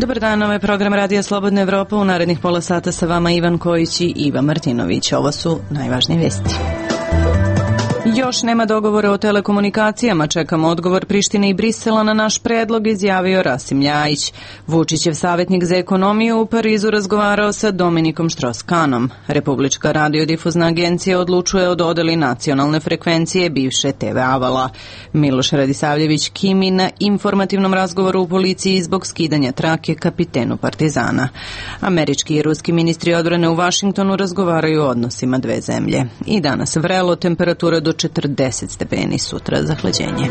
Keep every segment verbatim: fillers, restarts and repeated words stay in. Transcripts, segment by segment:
Dobar dan, ovo je program Radija Slobodna Evropa. U narednih pola sata sa vama Ivan Kojić i Iva Martinović. Ovo su najvažnije vesti. Još nema dogovora o telekomunikacijama, čekamo odgovor Prištine i Brisela na naš predlog, izjavio Rasim Ljajić. Vučićev savjetnik za ekonomiju u Parizu razgovarao sa Dominikom Štros-Kanom. Republička radiodifuzna agencija odlučuje o dodeli nacionalne frekvencije bivše te ve Avala. Miloš Radisavljević Kimi na informativnom razgovoru u policiji zbog skidanja trake kapitenu Partizana. Američki i ruski ministri odbrane u Vašingtonu razgovaraju o odnosima dve zemlje. I danas vrelo, temperatura do četrdeset stepeni, sutra zahlađenje.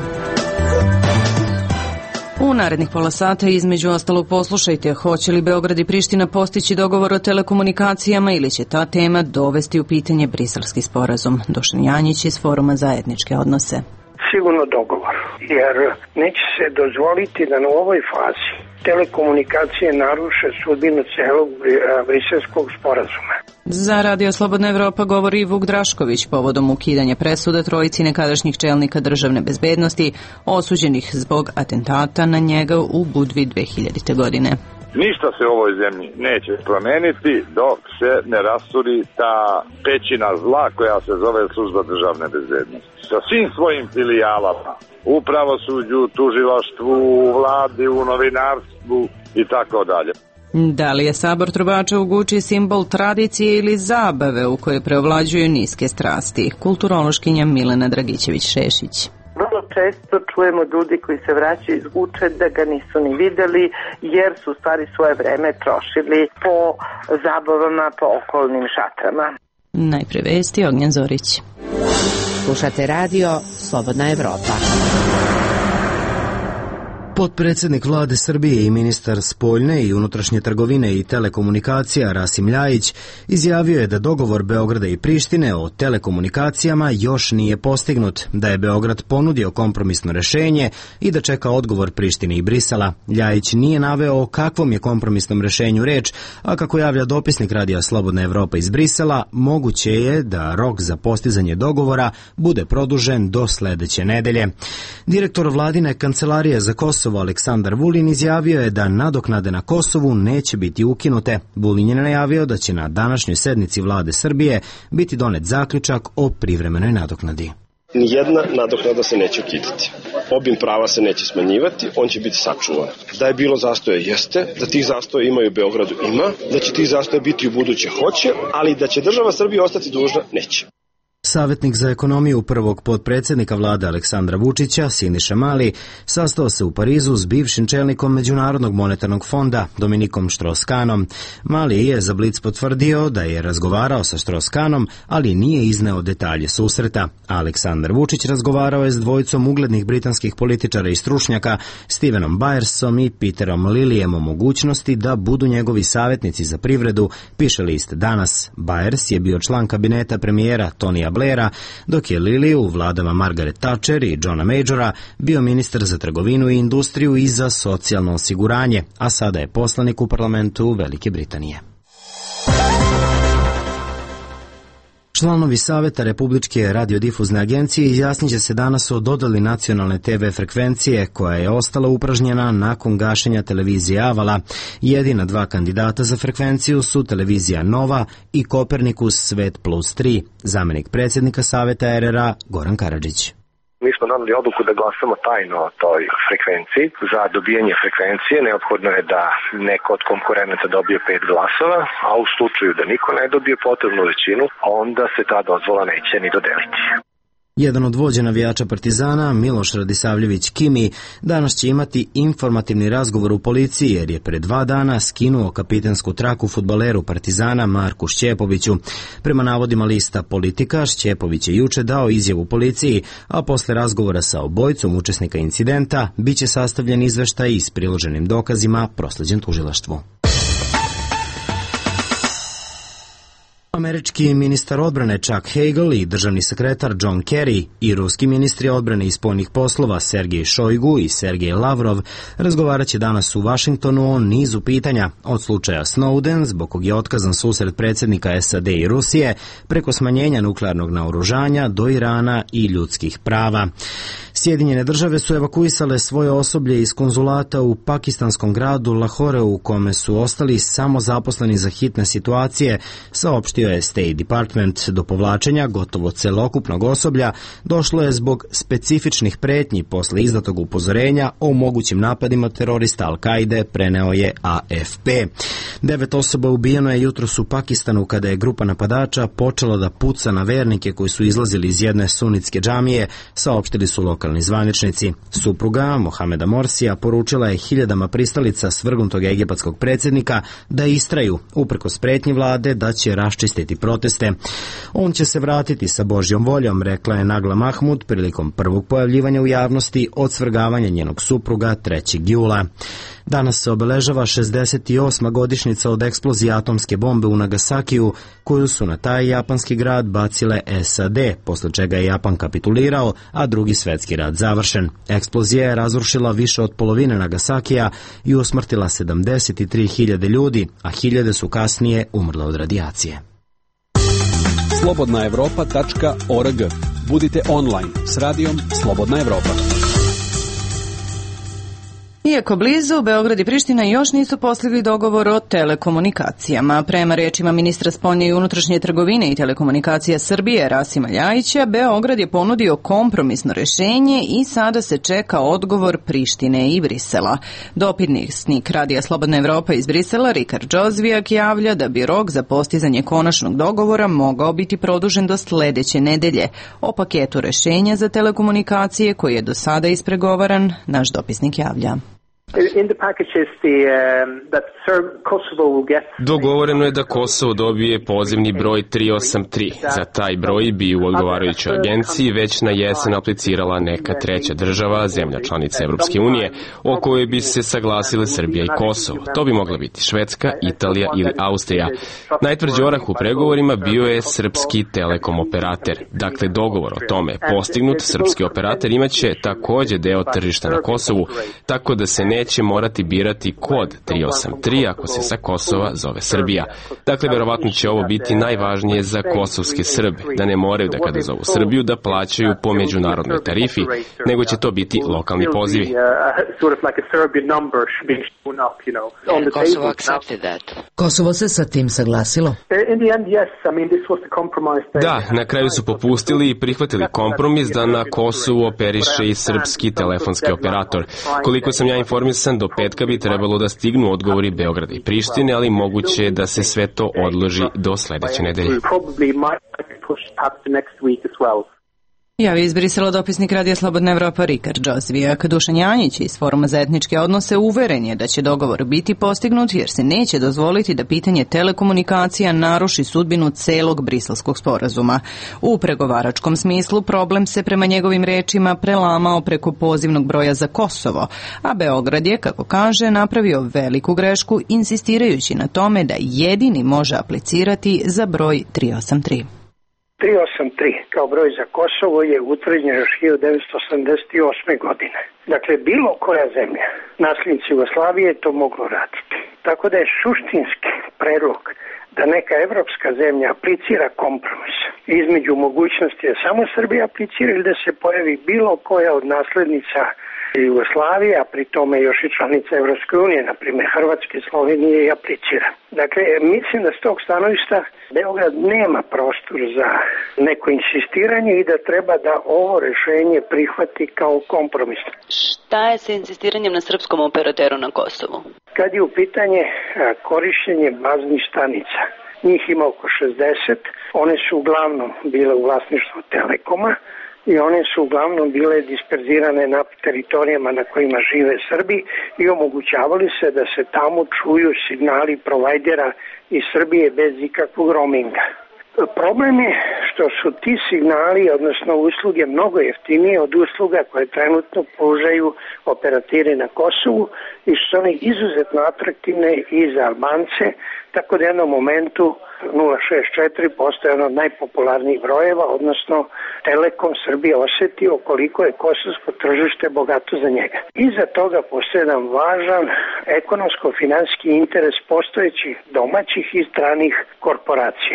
U narednih pola sata između ostalog poslušajte, hoće li Beograd i Priština postići dogovor o telekomunikacijama ili će ta tema dovesti u pitanje Briselski sporazum. Dušan Janjić iz Foruma za etničke odnose. Sigurno dogovor, jer neće se dozvoliti da na ovoj fazi telekomunikacije naruše sudbinu celog Briselskog sporazuma. Za Radio Slobodna Evropa govori Vuk Drašković povodom ukidanja presuda trojici nekadašnjih čelnika državne bezbednosti osuđenih zbog atentata na njega u Budvi dve hiljadite. godine. Ništa se u ovoj zemlji neće promeniti dok se ne rasturi ta pećina zla koja se zove služba državne bezbednosti. Sa svim svojim filijalama, u pravosuđu, tužilaštvu, u vladi, u novinarstvu i tako dalje. Da li je sabor trubača u Guči simbol tradicije ili zabave u kojoj preovlađuju niske strasti? Kulturološkinja Milena Dragićević-Šešić. Vrlo često čujemo ljudi koji se vraćaju iz Guče da ga nisu ni videli jer su u stvari svoje vreme trošili po zabavama, po okolnim šatrama. Najpre vesti, Ognjen Zorić. Slušate radio Slobodna Evropa. Potpredsjednik vlade Srbije i ministar spoljne i unutrašnje trgovine i telekomunikacija Rasim Ljajić izjavio je da dogovor Beograda i Prištine o telekomunikacijama još nije postignut, da je Beograd ponudio kompromisno rešenje i da čeka odgovor Prištine i Brisela. Ljajić nije naveo o kakvom je kompromisnom rešenju reč, a kako javlja dopisnik Radija Slobodna Evropa iz Brisela, moguće je da rok za postizanje dogovora bude produžen do sledeće nedelje. Direktor vladine kancelarije za Kosovo Aleksandar Vulin izjavio je da nadoknade na Kosovu neće biti ukinute. Vulin je najavio da će na današnjoj sednici vlade Srbije biti donet zaključak o privremenoj nadoknadi. Nijedna nadoknada se neće ukidati. Obim prava se neće smanjivati, on će biti sačuvan. Da je bilo zastoja jeste, da tih zastoja ima i u Beogradu ima, da će tih zastoja biti u buduće hoće, ali da će država Srbije ostati dužna neće. Savjetnik za ekonomiju prvog potpredsjednika vlade Aleksandra Vučića, Siniša Mali, sastao se u Parizu s bivšim čelnikom Međunarodnog monetarnog fonda, Dominikom Štros-Kanom. Mali je za Blic potvrdio da je razgovarao sa Štros-Kanom, ali nije izneo detalje susreta. Aleksandar Vučić razgovarao je s dvojicom uglednih britanskih političara i stručnjaka, Stevenom Byersom i Peterom Lillijem, o mogućnosti da budu njegovi savjetnici za privredu, piše list Danas. Byers je bio član kabineta premijera Tonija Blaira, dok je Lilly u vladama Margaret Thatcher i Johna Majora bio ministar za trgovinu i industriju i za socijalno osiguranje, a sada je poslanik u parlamentu Velike Britanije. Članovi Saveta Republičke radiodifuzne agencije izjasnit će se danas o dodeli nacionalne te ve frekvencije koja je ostala upražnjena nakon gašenja televizije Avala. Jedina dva kandidata za frekvenciju su televizija Nova i Kopernikus Svet plus tri. Zamenik predsjednika Saveta er er a Goran Karadžić. Mi smo doneli odluku da glasamo tajno o toj frekvenciji. Za dobijanje frekvencije neophodno je da neko od konkurenata dobije pet glasova, a u slučaju da niko ne dobije potrebnu većinu, onda se ta dozvola neće ni dodeliti. Jedan od vođa navijača Partizana, Miloš Radisavljević Kimi, danas će imati informativni razgovor u policiji jer je pre dva dana skinuo kapitensku traku fudbaleru Partizana Marku Šćepoviću. Prema navodima lista Politika, Šćepović je juče dao izjavu policiji, a posle razgovora sa obojicom učesnika incidenta biće sastavljen izveštaj s priloženim dokazima prosleđen tužilaštvu. Američki ministar odbrane Chuck Hagel i državni sekretar John Kerry i ruski ministri odbrane i spoljnih poslova Sergej Šojgu i Sergej Lavrov razgovarat će danas u Vašingtonu o nizu pitanja, od slučaja Snowden, zbog kog je otkazan susret predsjednika es a de i Rusije, preko smanjenja nuklearnog naoružanja do Irana i ljudskih prava. Sjedinjene države su evakuisale svoje osoblje iz konzulata u pakistanskom gradu Lahoreu, u kome su ostali samo zaposleni za hitne situacije, saopštio je State Department. Do povlačenja gotovo celokupnog osoblja došlo je zbog specifičnih pretnji posle izdatog upozorenja o mogućim napadima terorista Al-Kaide, preneo je A F P. Devet osoba ubijeno je jutros u Pakistanu kada je grupa napadača počela da puca na vernike koji su izlazili iz jedne sunitske džamije, saopštili su lokalni zvaničnici. Supruga Mohameda Morsija poručila je hiljadama pristalica svrgnutog egipatskog predsjednika da istraju, uprkos pretnji vlade da će raščistiti proteste. On će se vratiti sa Božjom voljom, rekla je Nagla Mahmud prilikom prvog pojavljivanja u javnosti od svrgavanja njenog supruga trećeg jula. Danas se obeležava šezdeset osma godišnjica od eksplozije atomske bombe u Nagasakiju, koju su na taj japanski grad bacile S A D, posle čega je Japan kapitulirao, a drugi svetski rat završen. Eksplozija je razrušila više od polovine Nagasakija i usmrtila sedamdeset tri hiljade ljudi, a hiljade su kasnije umrle od radijacije. slobodna evropa tačka org. Budite online s radijom Slobodna Evropa. Iako blizu, Beograd i Priština još nisu postigli dogovor o telekomunikacijama. Prema rečima ministra spoljne i unutrašnje trgovine i telekomunikacija Srbije Rasima Ljajića, Beograd je ponudio kompromisno rešenje i sada se čeka odgovor Prištine i Brisela. Dopitnik Radija Slobodna Evropa iz Brisela, Rikard Džozvijak, javlja da bi rok za postizanje konačnog dogovora mogao biti produžen do sledeće nedelje. O paketu rešenja za telekomunikacije koji je do sada ispregovaran, naš dopisnik javlja. Dogovoreno je da Kosovo dobije pozivni broj tri osam tri. Za taj broj bi u odgovarajućoj agenciji već na jesen aplicirala neka treća država, zemlja članica Evropske unije, o kojoj bi se saglasile Srbija i Kosovo. To bi mogla biti Švedska, Italija ili Austrija. Najtvrđi orah u pregovorima bio je srpski telekom operater. Dakle, dogovor o tome postignut, srpski operater imaće takođe deo tržišta na Kosovu, tako da se ne neće morati birati kod tri osam tri ako se sa Kosova zove Srbija. Dakle, verovatno će ovo biti najvažnije za kosovske Srbe, da ne moraju da kada zovu Srbiju da plaćaju po međunarodnoj tarifi, nego će to biti lokalni pozivi. Kosovo se sa tim saglasilo? Da, na kraju su popustili i prihvatili kompromis da na Kosovu operiše i srpski telefonski operator. Koliko sam ja informisan, do petka bi trebalo da stignu odgovori Beograda i Prištine, ali moguće je da se sve to odloži do sledeće nedelje. Javi iz Brisela dopisnik Radija Slobodna Evropa Rikard Džozvijak. Dušan Janjić iz Foruma za etničke odnose uveren je da će dogovor biti postignut jer se neće dozvoliti da pitanje telekomunikacija naruši sudbinu celog briselskog sporazuma. U pregovaračkom smislu problem se prema njegovim rečima prelamao preko pozivnog broja za Kosovo, a Beograd je, kako kaže, napravio veliku grešku insistirajući na tome da jedini može aplicirati za broj tri osam tri. tri osam tri kao broj za Kosovo je utvrđen još hiljadu devetsto osamdeset osme. godine. Dakle, bilo koja zemlja, naslednici Jugoslavije, to moglo raditi. Tako da je suštinski predlog da neka evropska zemlja aplicira kompromis između mogućnosti da samo Srbija aplicira ili da se pojavi bilo koja od naslednica Jugoslavije, a pri tome još i članica Evropske unije, na primjer Hrvatske, Slovenije i aplicira. Dakle, mislim da s tog stanovišta Beograd nema prostor za neko insistiranje i da treba da ovo rešenje prihvati kao kompromis. Šta je sa insistiranjem na srpskom operateru na Kosovu? Kad je u pitanje korišćenje baznih stanica, njih ima oko šezdeset, one su uglavnom bile u vlasništvu Telekoma, i one su uglavnom bile disperzirane na teritorijama na kojima žive Srbi i omogućavali se da se tamo čuju signali provajdera iz Srbije bez ikakvog roaminga. Problem je što su ti signali, odnosno usluge, mnogo jeftinije od usluga koje trenutno pružaju operateri na Kosovu i što su one izuzetno atraktivne i za Albance, tako da u jednom momentu nula šezdeset četiri postaje jedan od najpopularnijih brojeva, odnosno Telekom Srbije osetio koliko je kosovsko tržište bogato za njega. Iza toga postoje jedan važan ekonomsko-finansijski interes postojećih domaćih i stranih korporacija.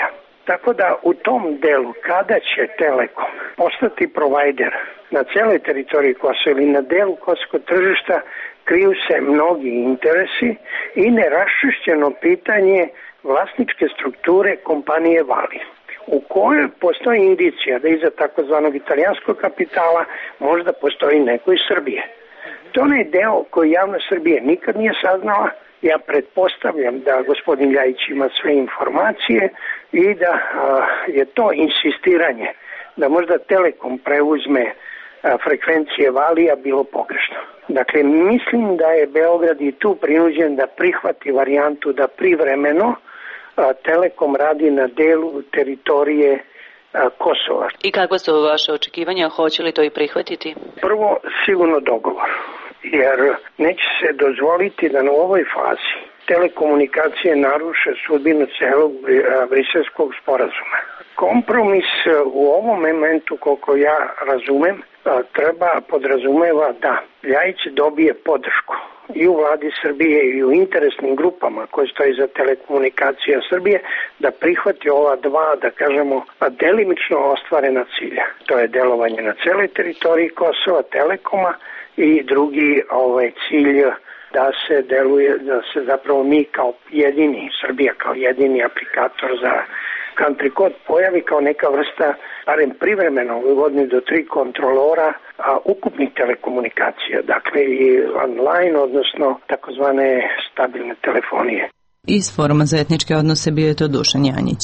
Tako da u tom delu kada će Telekom postati provajder na celoj teritoriji Kosova ili na delu kosovskog tržišta, kriju se mnogi interesi i neraščišćeno pitanje vlasničke strukture kompanije Vali, u kojoj postoji indicija da iza takozvanog italijanskog kapitala možda postoji neko iz Srbije. To je onaj deo koji javnost Srbije nikad nije saznala. Ja pretpostavljam da gospodin Ljajić ima sve informacije i da a, je to insistiranje da možda Telekom preuzme a, frekvencije Valija bilo pogrešno. Dakle, mislim da je Beograd i tu prinuđen da prihvati varijantu da privremeno a, Telekom radi na delu teritorije a, Kosova. I kakva su vaše očekivanja? Hoće li to i prihvatiti? Prvo, sigurno dogovor. Jer neće se dozvoliti da na ovoj fazi telekomunikacije naruše sudbinu celog briselskog sporazuma. Kompromis u ovom momentu, koliko ja razumem, treba podrazumeva da Ljajić dobije podršku i u vladi Srbije i u interesnim grupama koje stoji za telekomunikacija Srbije da prihvati ova dva, da kažemo, delimično ostvarena cilja. To je delovanje na celoj teritoriji Kosova, Telekoma, i drugi ovaj cilj da se deluje, da se zapravo mi kao jedini, Srbija kao jedini aplikator za country code pojavi kao neka vrsta, barem privremeno u godini do tri kontrolora a, ukupnih telekomunikacija, dakle i online, odnosno takozvane stabilne telefonije. Iz Foruma za etničke odnose bio je to Dušan Janjić.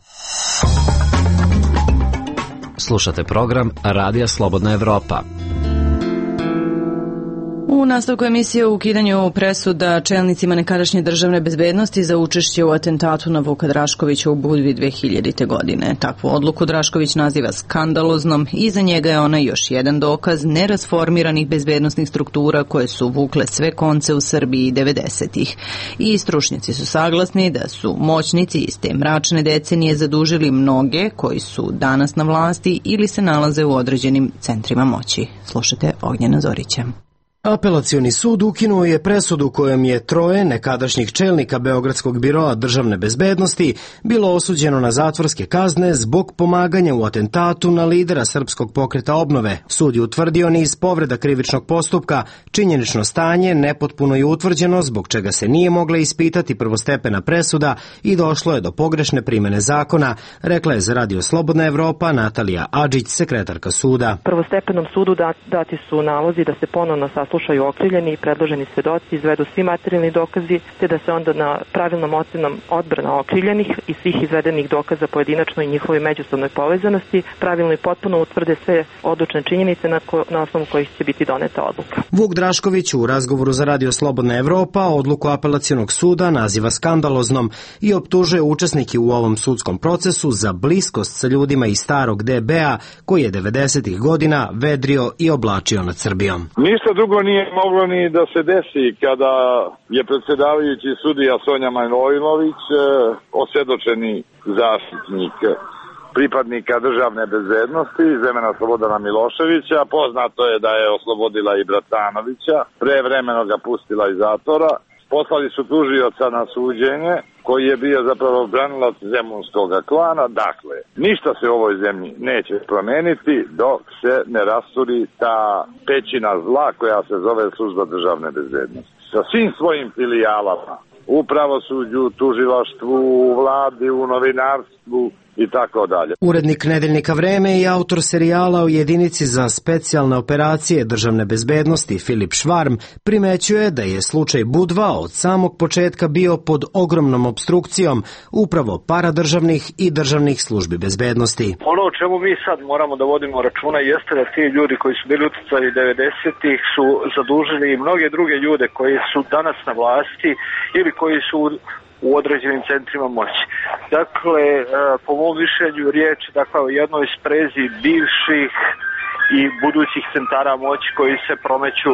Slušate program Radija Slobodna Evropa. U nastavku emisije o ukidanju presuda čelnicima nekadašnje državne bezbednosti za učešće u atentatu na Vuka Draškovića u Budvi dve hiljadite. godine. Takvu odluku Drašković naziva skandaloznom i za njega je ona još jedan dokaz nerasformiranih bezbednostnih struktura koje su vukle sve konce u Srbiji devedesetih. I stručnjaci su saglasni da su moćnici iz te mračne decenije zadužili mnoge koji su danas na vlasti ili se nalaze u određenim centrima moći. Slušajte Ognjena Zorića. Apelacioni sud ukinuo je presudu kojom je troje nekadašnjih čelnika Beogradskog biroa državne bezbednosti bilo osuđeno na zatvorske kazne zbog pomaganja u atentatu na lidera Srpskog pokreta obnove. Sud je utvrdio niz povreda krivičnog postupka, činjenično stanje nepotpuno je utvrđeno zbog čega se nije mogla ispitati prvostepena presuda i došlo je do pogrešne primene zakona, rekla je za Radio Slobodna Evropa Natalija Adžić, sekretarka suda. Prvostepenom sudu dati su nalozi da se ponovno slušaju okrivljeni i predloženi svedoci, izvedu svi materijalni dokazi, te da se onda na pravilnom ocenom odbrana okrivljenih i svih izvedenih dokaza pojedinačno i njihovoj međusobnoj povezanosti pravilno i potpuno utvrde sve odlučne činjenice na, ko, na osnovu kojih će biti doneta odluka. Vuk Drašković u razgovoru za Radio Slobodna Evropa odluku apelacionog suda naziva skandaloznom i optužuje učesnike u ovom sudskom procesu za bliskost sa ljudima iz starog D B-a koji je devedesetih godina vedrio i oblačio nad Srbijom. Ništa drugo nije moglo ni da se desi kada je predsjedavajući sudija Sonja Manojlović, osvjedočeni zaštitnik pripadnika državne bezbednosti iz vremena Slobodana Miloševića. Poznato je da je oslobodila i Bratanovića, prevremeno ga pustila iz zatvora. Poslali su tužioca na suđenje koji je bio zapravo branilac zemunskog klana. Dakle, ništa se u ovoj zemlji neće promeniti dok se ne rasturi ta pećina zla koja se zove služba državne bezbednosti. Sa svim svojim filijalama, u pravosuđu, tužilaštvu, u vladi, u novinarstvu i tako dalje. Urednik Nedeljnika Vreme i autor serijala o jedinici za specijalne operacije državne bezbednosti Filip Švarm primećuje da je slučaj Budva od samog početka bio pod ogromnom obstrukcijom upravo paradržavnih i državnih službi bezbednosti. Ono o čemu mi sad moramo da vodimo računa jeste da ti ljudi koji su bili uticali devedesetih su zadužili mnoge druge ljude koji su danas na vlasti ili koji su u određenim centrima moći. Dakle, po mom mišljenju riječ dakle, o jednoj sprezi bivših i budućih centara moći koji se promeću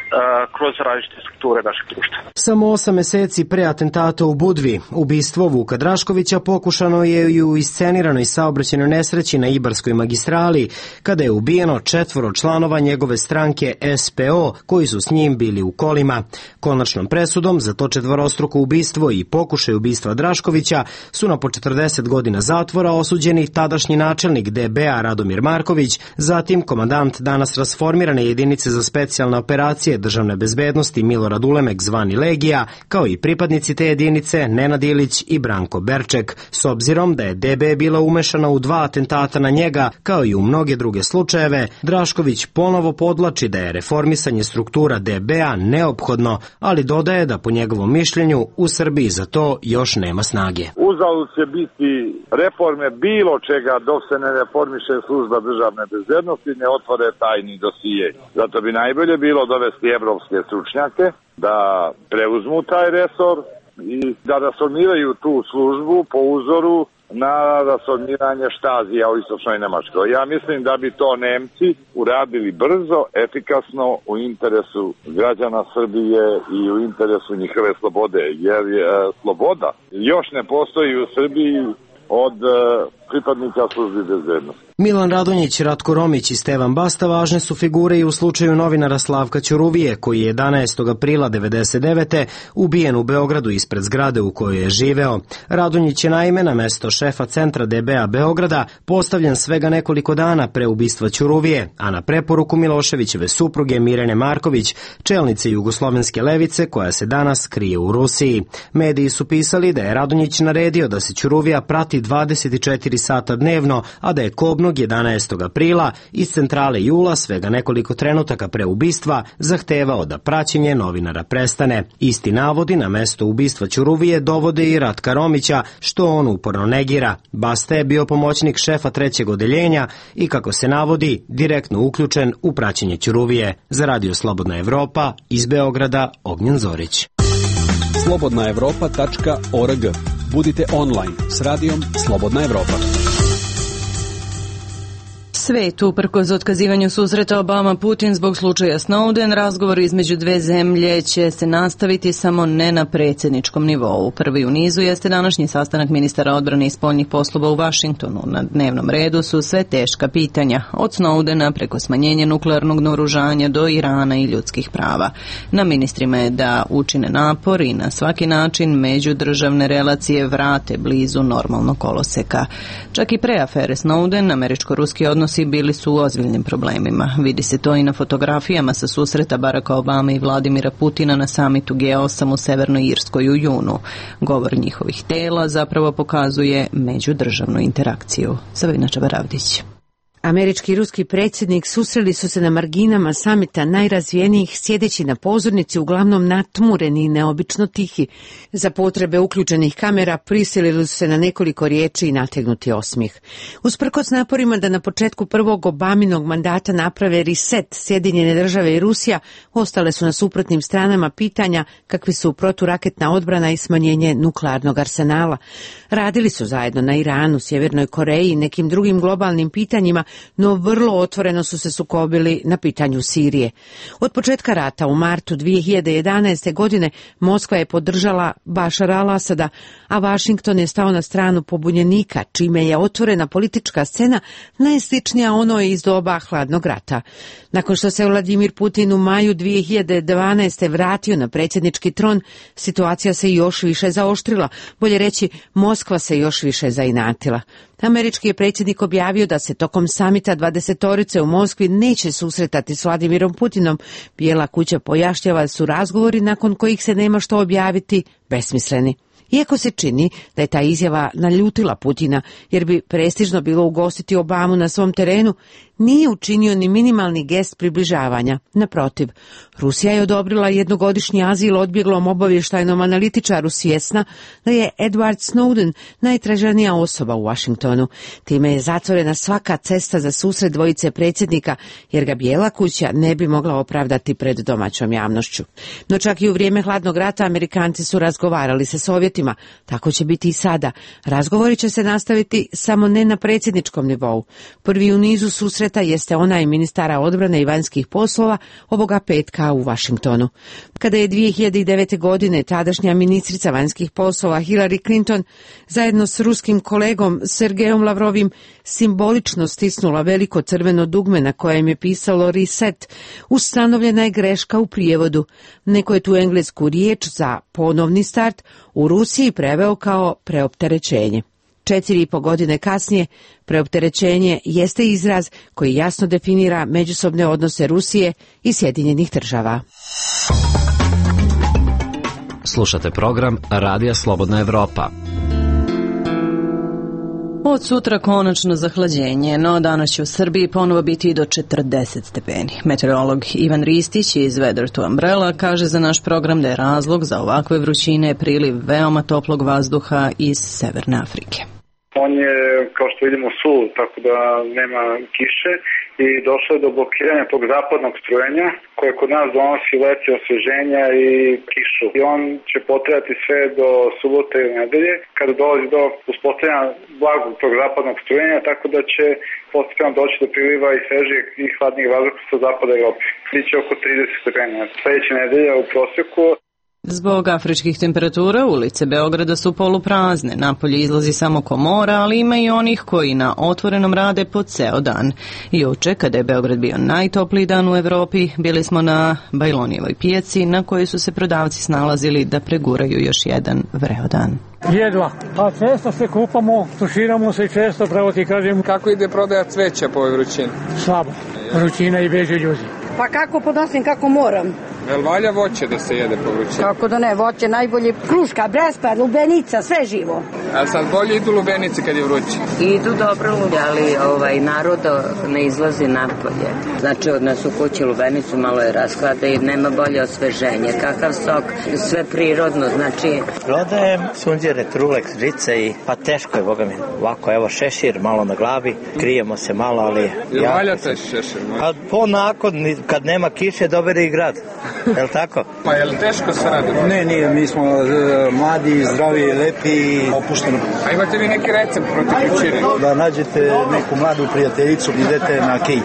kroz različite strukture našeg društva. Samo osam meseci pre atentata u Budvi, ubistvo Vuka Draškovića pokušano je i u isceniranoj saobraćajnoj nesreći na Ibarskoj magistrali, kada je ubijeno četvoro članova njegove stranke S P O koji su s njim bili u kolima. Konačnom presudom za to četvorostruko ubistvo i pokušaj ubistva Draškovića su na po četrdeset godina zatvora osuđeni tadašnji načelnik D B A Radomir Marković, zatim komandant danas rasformirane jedinice za specijalne operacije državne bezbednosti Milorad Ulemek zvani Legija, kao i pripadnici te jedinice Nenad Ilić i Branko Berček, s obzirom da je D B bila umešana u dva atentata na njega, kao i u mnoge druge slučajeve. Drašković ponovo podlači da je reformisanje struktura D B A neophodno, ali dodaje da po njegovom mišljenju u Srbiji za to još nema snage. Uzalud će biti reforme bilo čega dok se ne reformiše služba državne bezbednosti, ne otvore tajni dosije. Zato bi najbolje bilo dovesti evropske stručnjake da preuzmu taj resor i da rasformiraju tu službu po uzoru na rasformiranje Štazija u istočnoj Nemačkoj. Ja mislim da bi to Nemci uradili brzo, efikasno u interesu građana Srbije i u interesu njihove slobode, jer je sloboda još ne postoji u Srbiji od pripadnika službi bezbednosti. Milan Radonjić, Ratko Romić i Stevan Basta važne su figure i u slučaju novinara Slavka Ćuruvije, koji je jedanaestog aprila devedeset devete ubijen u Beogradu ispred zgrade u kojoj je živeo. Radonjić je naime na mesto šefa centra D B A Beograda postavljen svega nekoliko dana pre ubistva Ćuruvije, a na preporuku Miloševićeve supruge Mirene Marković, čelnice jugoslovenske levice koja se danas krije u Rusiji. Mediji su pisali da je Radonjić naredio da se Ćuruvija prati dvadeset četiri sata dnevno, a da je kobnog jedanaestog aprila iz centrale Jula svega nekoliko trenutaka pre ubistva zahtevao da praćenje novinara prestane. Isti navodi na mesto ubistva Ćuruvije dovode i Ratka Romića, što on uporno negira. Basta je bio pomoćnik šefa trećeg odeljenja i, kako se navodi, direktno uključen u praćenje Ćuruvije. Za Radio Slobodna Evropa, iz Beograda, Ognjen Zorić. slobodna evropa tačka org. Budite online s radijom Slobodna Evropa. Svet, uprkos otkazivanju susreta Obama-Putin zbog slučaja Snowden, razgovor između dve zemlje će se nastaviti samo ne na predsjedničkom nivou. Prvi u nizu jeste današnji sastanak ministara odbrane i spoljnih poslova u Vašingtonu. Na dnevnom redu su sve teška pitanja, od Snowdena preko smanjenja nuklearnog naoružanja do Irana i ljudskih prava. Na ministrima je da učine napor i na svaki način međudržavne relacije vrate blizu normalnog koloseka. Čak i pre afere Snowden, američko-ruski odnosi bili su u ozbiljnim problemima. Vidi se to i na fotografijama sa susreta Baracka Obame i Vladimira Putina na samitu G osam u Severnoj Irskoj u junu. Govor njihovih tela zapravo pokazuje međudržavnu interakciju. Sabina Čabaravdić. Američki i ruski predsjednik susreli su se na marginama samita najrazvijenijih, sjedeći na pozornici uglavnom natmureni i neobično tihi. Za potrebe uključenih kamera prisilili su se na nekoliko riječi i nategnuti osmijeh. Usprkos naporima da na početku prvog Obaminog mandata naprave reset Sjedinjene države i Rusija, ostale su na suprotnim stranama pitanja kakvi su proturaketna odbrana i smanjenje nuklearnog arsenala. Radili su zajedno na Iranu, Sjevernoj Koreji i nekim drugim globalnim pitanjima, no vrlo otvoreno su se sukobili na pitanju Sirije. Od početka rata u martu dvije hiljade jedanaeste. godine Moskva je podržala Bašara al-Asada, a Vašington je stao na stranu pobunjenika, čime je otvorena politička scena najsličnija onoj iz doba hladnog rata. Nakon što se Vladimir Putin u maju dvije hiljade dvanaeste. vratio na predsjednički tron, situacija se još više zaoštrila, bolje reći Moskva se još više zainatila. Američki je predsjednik objavio da se tokom samita dvadesetorice u Moskvi neće susretati s Vladimirom Putinom. Bijela kuća pojašnjava da su razgovori nakon kojih se nema što objaviti besmisleni. Iako se čini da je ta izjava naljutila Putina, jer bi prestižno bilo ugostiti Obamu na svom terenu, nije učinio ni minimalni gest približavanja. Naprotiv, Rusija je odobrila jednogodišnji azil odbjeglom obavještajnom analitičaru, svjesna da je Edward Snowden najtraženija osoba u Washingtonu. Time je zatvorena svaka cesta za susret dvojice predsjednika, jer ga Bijela kuća ne bi mogla opravdati pred domaćom javnošću. No čak i u vrijeme hladnog rata Amerikanci su razgovarali sa Sovjetima. Tako će biti i sada. Razgovori će se nastaviti samo ne na predsjedničkom nivou. Prvi u nizu susret susreta jeste onaj ministara odbrane i vanjskih poslova ovoga petka u Vašingtonu. Kada je dvije hiljade devete. godine tadašnja ministrica vanjskih poslova Hillary Clinton zajedno s ruskim kolegom Sergejom Lavrovim simbolično stisnula veliko crveno dugme na kojem je pisalo reset, ustanovljena je greška u prijevodu. Neko je tu englesku riječ za ponovni start u Rusiji preveo kao preopterećenje. Četiri i po godine kasnije, preopterećenje jeste izraz koji jasno definira međusobne odnose Rusije i Sjedinjenih država. Slušate program Radija Slobodna Evropa. Od sutra konačno zahlađenje, no danas će u Srbiji ponovo biti do četrdeset stepeni. Meteorolog Ivan Ristić iz Weather to Umbrella kaže za naš program da je razlog za ovakve vrućine priliv veoma toplog vazduha iz Severne Afrike. On je, kao što vidimo, sul, tako da nema kiše i došlo je do blokiranja tog zapadnog strujenja koje kod nas donosi leti osveženja i kišu. I on će potrajati sve do subote i nedelje kada dolazi do uspostavljanja blagog tog zapadnog strujenja, tako da će postepeno doći do priliva i svežijeg i hladnijeg vazduha sa zapada Evrope. Biće oko trideset stepeni. Sljedeće nedelja u prosjeku. Zbog afričkih temperatura ulice Beograda su poluprazne, napolje izlazi samo komora, ali ima i onih koji na otvorenom rade po ceo dan. Juče, kada je Beograd bio najtopliji dan u Evropi, bili smo na Bajlonijevoj pijaci na kojoj su se prodavci snalazili da preguraju još jedan vreo dan. Jedva. A često se kupamo, tuširamo se i često, pravo ti kažem. Kako ide prodaja cveća po ovoj vrućini? Slabo. Vrućina i beže ljudi. Pa kako podnosim, kako moram. Jel valja voće da se jede po vrućini? Kako da ne, voće najbolje, kruška, breskva, lubenica, sve živo. A sad bolje idu lubenice kad je vruće? Idu dobro, ali ovaj, narod ne izlazi napolje. Znači od nas u kući lubenicu malo je rasklade i nema bolje osveženje. Kakav sok, sve prirodno, znači... Prodajem sunđere, trulek, žice i pa teško je, boga mi. Ovako, evo šešir, malo na glavi, krijemo se malo, ali... Jel ja, valja taj šešir? A po nakon, kad nema kiše, dober je i grad. Je li tako? Pa je li teško se radi? Ne, nije, mi smo uh, mladi, zdravi, lepi i opušteni. A imate vi neki recept protiv vrućine? Da nađete neku mladu prijateljicu, idete na kij.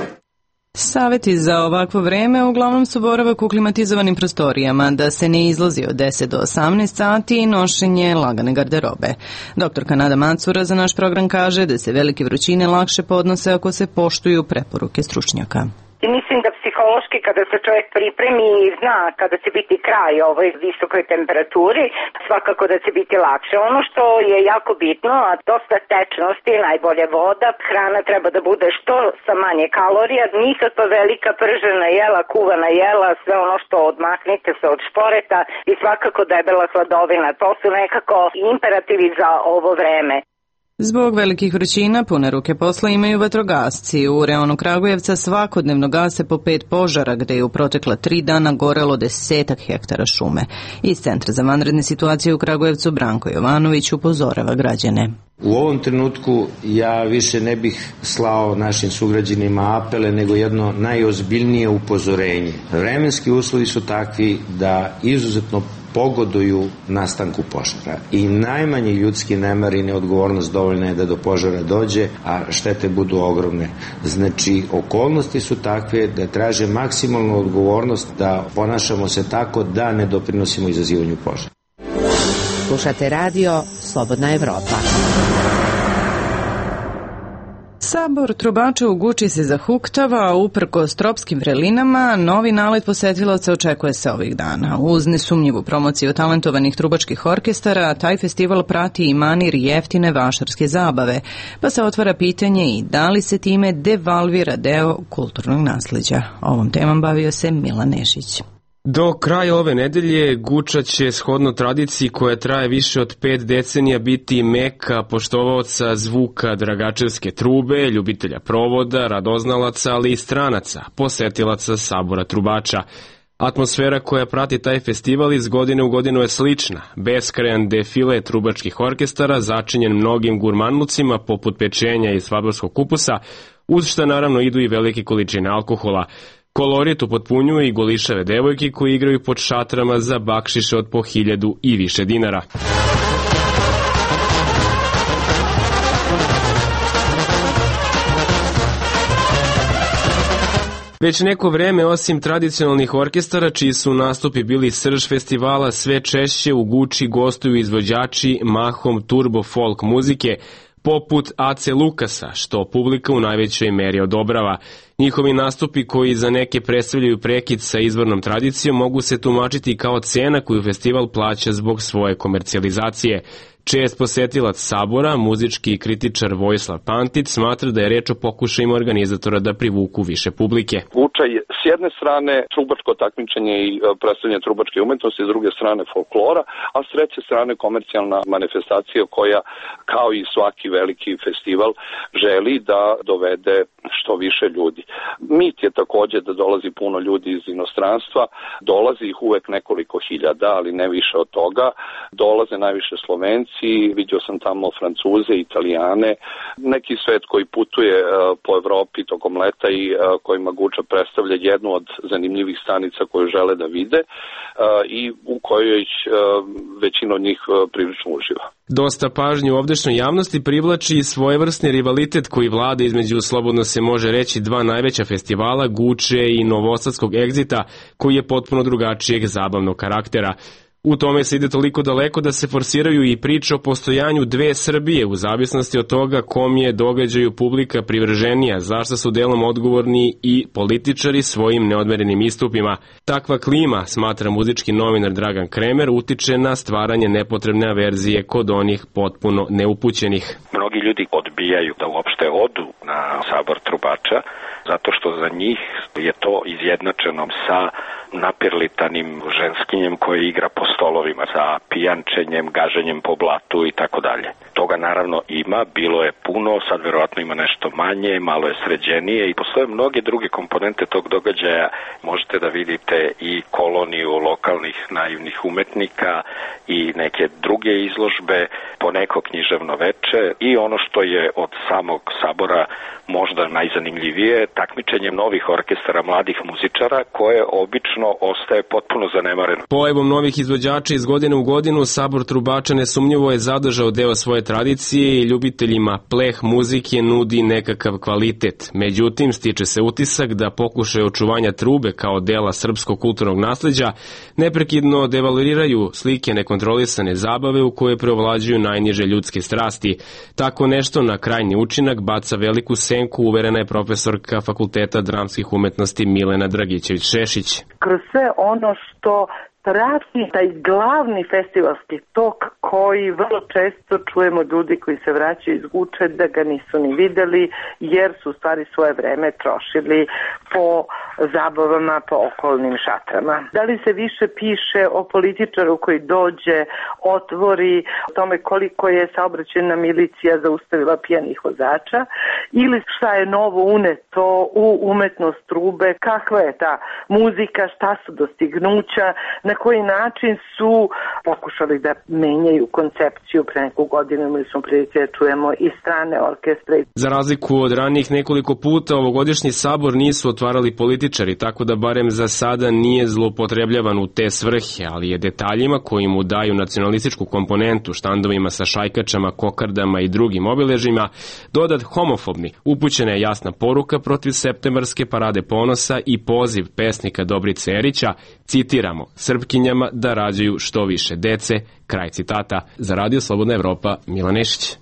Saveti za ovakvo vreme uglavnom su boravak u klimatizovanim prostorijama, da se ne izlazi od deset do osamnaest sati i nošenje lagane garderobe. Doktorka Nada Macura za naš program kaže da se velike vrućine lakše podnose ako se poštuju preporuke stručnjaka. I mislim da psihološki kada se čovjek pripremi i zna kada će biti kraj ovoj visokoj temperaturi, svakako da će biti lakše. Ono što je jako bitno, a dosta tečnosti, najbolje voda, hrana treba da bude što sa manje kalorija, nikakva velika pržena jela, kuvana jela, sve ono što odmaknite se od šporeta i svakako debela hladovina. To su nekako imperativi za ovo vreme. Zbog velikih vrućina pune ruke posla imaju vatrogasci. U reonu Kragujevca svakodnevno gase po pet požara, gde je u protekla tri dana gorelo desetak hektara šume. Iz Centra za vanredne situacije u Kragujevcu Branko Jovanović upozorava građane. U ovom trenutku ja više ne bih slao našim sugrađanima apele, nego jedno najozbiljnije upozorenje. Vremenski uslovi su takvi da izuzetno pogoduju nastanku požara. I najmanji ljudski nemar i neodgovornost dovoljna je da do požara dođe, a štete budu ogromne. Znači, okolnosti su takve da traže maksimalnu odgovornost, da ponašamo se tako da ne doprinosimo izazivanju požara. Slušate radio Slobodna Evropa. Sabor trubača u Guči se zahuktava, a uprkos tropskim vrelinama, novi nalet posetilaca očekuje se ovih dana. Uz nesumnjivu promociju talentovanih trubačkih orkestara, taj festival prati i manir jeftine vašarske zabave, pa se otvara pitanje i da li se time devalvira deo kulturnog nasleđa. Ovom temom bavio se Milan Nešić. Do kraja ove nedelje Guča će shodno tradiciji koja traje više od pet decenija biti meka poštovaoca zvuka dragačevske trube, ljubitelja provoda, radoznalaca, ali i stranaca, posetilaca sabora trubača. Atmosfera koja prati taj festival iz godine u godinu je slična. Beskrajan defile trubačkih orkestara, začinjen mnogim gurmanlucima poput pečenja i svaborskog kupusa, uz što naravno idu i velike količine alkohola. Kolorit upotpunjuju i golišave devojke koji igraju pod šatrama za bakšiše od po hiljadu i više dinara. Već neko vreme, osim tradicionalnih orkestara, čiji su nastupi bili srž festivala, sve češće u Guči gostuju izvođači mahom turbo folk muzike, poput Ace Lukasa, što publika u najvećoj meri odobrava. Njihovi nastupi, koji za neke predstavljaju prekid sa izvornom tradicijom, mogu se tumačiti kao cena koju festival plaća zbog svoje komercijalizacije. Čest posetilac Sabora, muzički kritičar Vojislav Pantić, smatra da je reč o pokušajima organizatora da privuku više publike. Vuča je s jedne strane trubačko takmičenje i predstavljanje trubačke umetnosti, s druge strane folklora, a s treće strane komercijalna manifestacija koja, kao i svaki veliki festival, želi da dovede što više ljudi. Mit je takođe da dolazi puno ljudi iz inostranstva, dolazi ih uvek nekoliko hiljada, ali ne više od toga, dolaze najviše Slovenci, vidio sam tamo Francuze, Italijane, neki svet koji putuje uh, po Evropi tokom leta i uh, kojima Guča predstavlja jednu od zanimljivih stanica koju žele da vide uh, i u kojoj uh, većina od njih uh, prilično uživa. Dosta pažnje u ovdašnjoj javnosti privlači i svojevrsni rivalitet koji vlada između, slobodno se može reći, dva najveća festivala, Guče i Novosadskog Egzita, koji je potpuno drugačijeg zabavnog karaktera. U tome se ide toliko daleko da se forsiraju i priče o postojanju dve Srbije u zavisnosti od toga kom je događaju publika privrženija, zašto su delom odgovorni i političari svojim neodmerenim istupima. Takva klima, smatra muzički novinar Dragan Kremer, utiče na stvaranje nepotrebne averzije kod onih potpuno neupućenih. Mnogi ljudi odbijaju da uopšte odu na sabor trubača, zato što za njih je to izjednačeno sa napirlitanim ženskinjem koje igra po stolovima, sa pijančenjem, gaženjem po blatu i tako dalje. Toga naravno ima, bilo je puno, sad verovatno ima nešto manje, malo je sređenije i postoje mnoge druge komponente tog događaja. Možete da vidite i koloniju lokalnih naivnih umetnika i neke druge izložbe, poneko književno veče i ono što je od samog sabora možda najzanimljivije, takmičenje novih orkestara mladih muzičara koje obično ostaje potpuno zanemareno. Pojavom novih izvođača iz godine u godinu, sabor trubača nesumnjivo je zadržao deo svoje tradicije i ljubiteljima pleh muzike nudi nekakav kvalitet. Međutim, stiče se utisak da pokušaj očuvanja trube kao dela srpskog kulturnog nasleđa neprekidno devalviraju slike nekontrolisane zabave u koje preovlađuju najniže ljudske strasti. Tako nešto na krajnji učinak baca veliku senku, uverena je profesorka Fakulteta dramskih umetnosti Milena Dragićević-Šešić. Kroz sve ono što prati taj glavni festivalski tok koji vrlo često čujemo ljudi koji se vraćaju iz Guče da ga nisu ni videli jer su u stvari svoje vreme trošili po zabavama, po okolnim šatrama. Da li se više piše o političaru koji dođe, otvori o tome koliko je saobraćajna milicija zaustavila pijanih vozača ili šta je novo uneto u umetnost trube, kakva je ta muzika, šta su dostignuća, na koji način su pokušali da menjaju koncepciju. Pre neku godinu imali smo prilike da čujemo i strane orkestre. Za razliku od ranijih nekoliko puta, ovogodišnji sabor nisu otvarali političari, tako da barem za sada nije zloupotrebljavan u te svrhe, ali je detaljima koji mu daju nacionalističku komponentu, štandovima sa šajkačama, kokardama i drugim obeležima, dodat homofobni. Upućena je jasna poruka protiv septembarske parade ponosa i poziv pesnika Dobrice Erića, citiramo, Srpkinjama da rađaju što više dece, kraj citata. Za Radio Slobodna Evropa, Milan Nešić.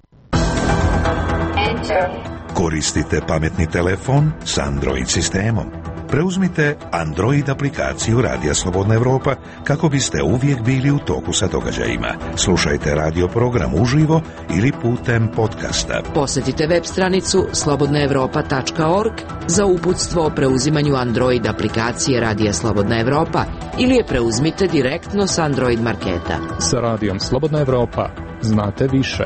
Koristite pametni telefon s Android sistemom. Preuzmite Android aplikaciju Radija Slobodna Evropa kako biste uvijek bili u toku sa događajima. Slušajte radio program uživo ili putem podcasta. Posjetite web stranicu slobodna evropa tačka org za uputstvo o preuzimanju Android aplikacije Radija Slobodna Evropa ili je preuzmite direktno s Android marketa. Sa Radijom Slobodna Evropa znate više.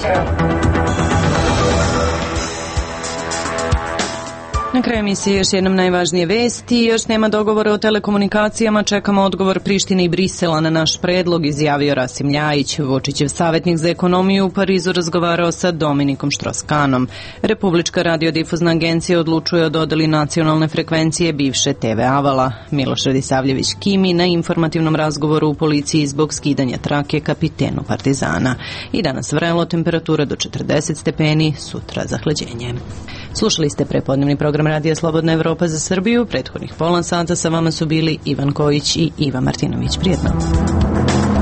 Na kraju emisije još jednom najvažnije vesti. Još nema dogovora o telekomunikacijama, čekamo odgovor Prištine i Brisela na naš predlog, izjavio Rasim Ljajić. Vučićev savjetnik za ekonomiju u Parizu razgovarao sa Dominikom Štroskanom. Republička radiodifuzna agencija odlučuje o dodeli nacionalne frekvencije bivše te ve Avala. Miloš Radisavljević Kimi na informativnom razgovoru u policiji zbog skidanja trake kapitenu Partizana. I danas vrelo, temperatura do četrdeset stepeni, sutra zahlađenje. Slušali ste prepodnevni program Radija Slobodna Evropa za Srbiju. Prethodnih pola sata sa vama su bili Ivan Kojić i Iva Martinović. Prijetno.